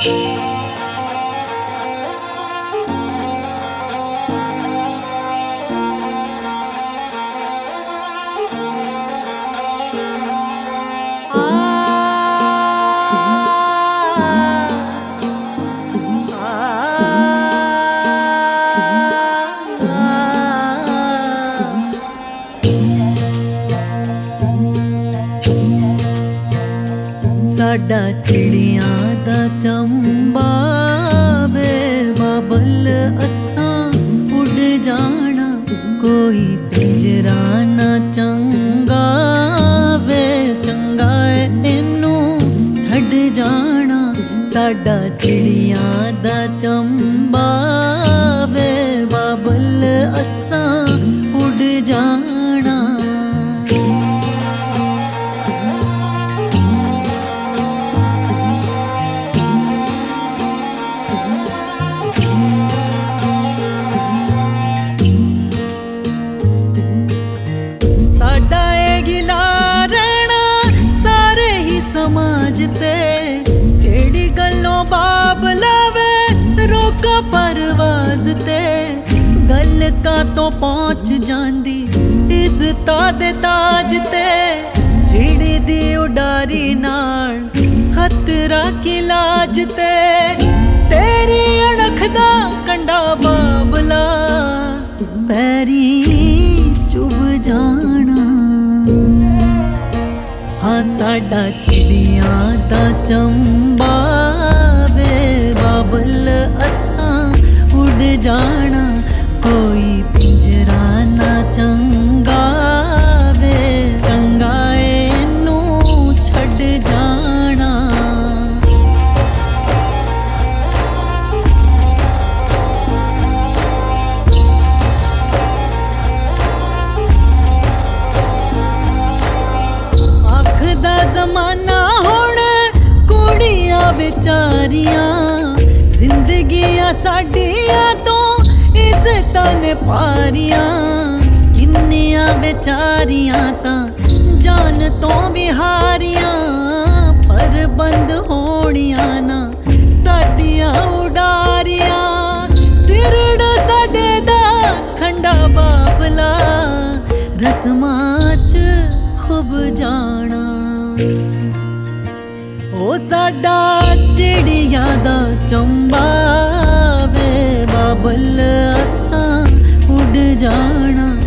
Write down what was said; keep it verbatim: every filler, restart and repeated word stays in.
साडा चिड़ियां दा चंबा वे बाबल असां उड़ जाना, कोई पिंजरा ना चंगा वे चंगा इनू छड़ जाना। साडा चिड़ियां दा चंबा वे बाबल असां उड़ जाना। साडा ए गिला रहना सारे ही समाज ते, केड़ी गल्लों बाब लावे रोका परवाज ते। गल का तो पहुंच जांदी इज्जता दे ताज ते, चिड़ी दी उडारी नाल खतरा की लाज ते। तेरी अणख दा कंडा बाबला पैरी चुभ जाना। हाँ साडा चिड़ियां दा चंबा वे बाबल असां उड़ जाना, कोई पिंजरा ना चंगा वे चंगा इनू छड़ जाना। जमाना हुण कुड़ियां बेचारियां, जिंदगियां साडियां तो इज्जतां ने पारियां। किन्नियां बेचारियां तां जान तो भी हारियां, पर बंद होणियां ना साडियां उडारियां। सिरड़ साडे दा खंडा बाबला रस्मां च खुब जाना। ओ साडा चिड़ियां दा चंबा वे बाबल असां उड़ जाना।